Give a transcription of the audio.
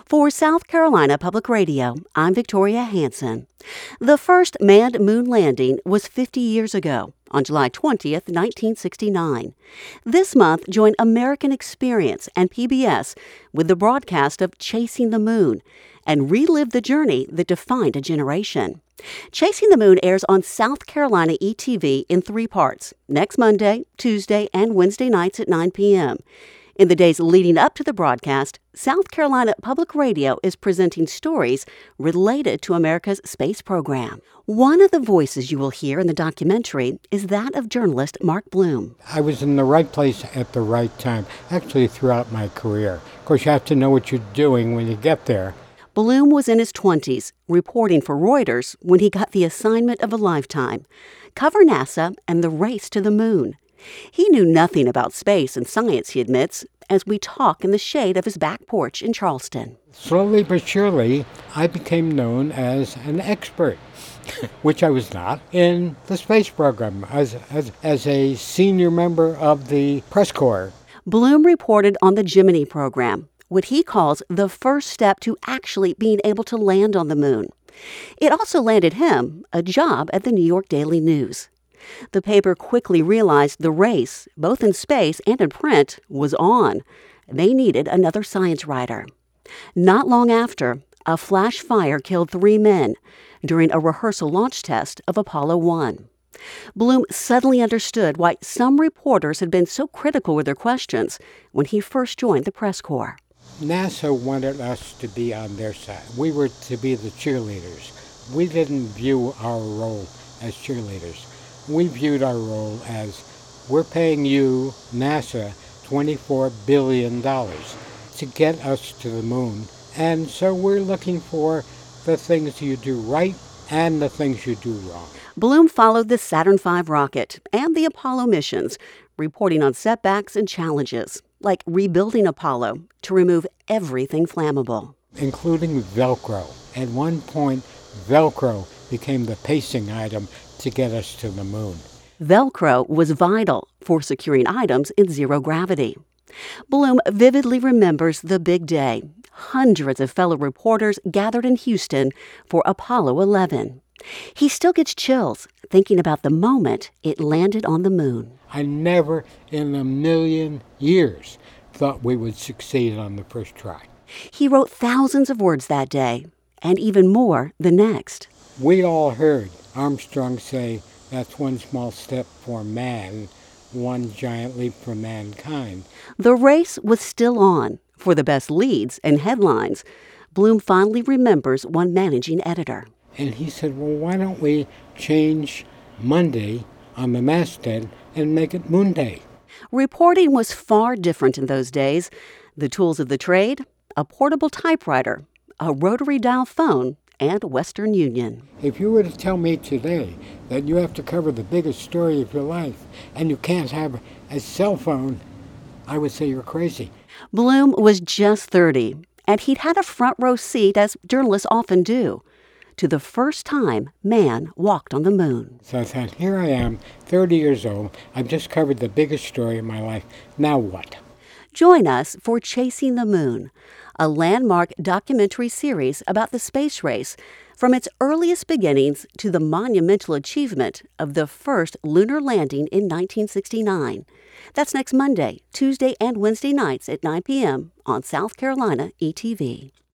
For South Carolina Public Radio, I'm Victoria Hanson. The first manned moon landing was 50 years ago, on July 20th, 1969. This month, join American Experience and PBS with the broadcast of Chasing the Moon and relive the journey that defined a generation. Chasing the Moon airs on South Carolina ETV in 3 parts, next Monday, Tuesday, and Wednesday nights at 9 p.m. In the days leading up to the broadcast, South Carolina Public Radio is presenting stories related to America's space program. One of the voices you will hear in the documentary is that of journalist Mark Bloom. I was in the right place at the right time, actually throughout my career. Of course, you have to know what you're doing when you get there. Bloom was in his 20s, reporting for Reuters when he got the assignment of a lifetime: cover NASA and the race to the moon. He knew nothing about space and science, he admits, as we talk in the shade of his back porch in Charleston. Slowly but surely, I became known as an expert, which I was not, in the space program as a senior member of the press corps. Bloom reported on the Gemini program, what he calls the first step to actually being able to land on the moon. It also landed him a job at the New York Daily News. The paper quickly realized the race, both in space and in print, was on. They needed another science writer. Not long after, a flash fire killed 3 men during a rehearsal launch test of Apollo 1. Bloom suddenly understood why some reporters had been so critical with their questions when he first joined the press corps. NASA wanted us to be on their side. We were to be the cheerleaders. We didn't view our role as cheerleaders. We viewed our role as, we're paying you, NASA, $24 billion to get us to the moon. And so we're looking for the things you do right and the things you do wrong. Bloom followed the Saturn V rocket and the Apollo missions, reporting on setbacks and challenges, like rebuilding Apollo to remove everything flammable. Including Velcro. At one point, Velcro became the pacing item to get us to the moon. Velcro was vital for securing items in zero gravity. Bloom vividly remembers the big day. Hundreds of fellow reporters gathered in Houston for Apollo 11. He still gets chills thinking about the moment it landed on the moon. I never in a million years thought we would succeed on the first try. He wrote thousands of words that day, and even more the next. We all heard Armstrong say, "That's one small step for man, one giant leap for mankind." The race was still on for the best leads and headlines. Bloom fondly remembers one managing editor. And he said, well, why don't we change Monday on the masthead and make it Moon Day? Reporting was far different in those days. The tools of the trade: a portable typewriter, a rotary dial phone, and Western Union. If you were to tell me today that you have to cover the biggest story of your life and you can't have a cell phone, I would say you're crazy. Bloom was just 30, and he'd had a front row seat, as journalists often do, to the first time man walked on the moon. So I thought, here I am, 30 years old. I've just covered the biggest story of my life. Now what? Join us for Chasing the Moon, a landmark documentary series about the space race, from its earliest beginnings to the monumental achievement of the first lunar landing in 1969. That's next Monday, Tuesday, and Wednesday nights at 9 p.m. on South Carolina ETV.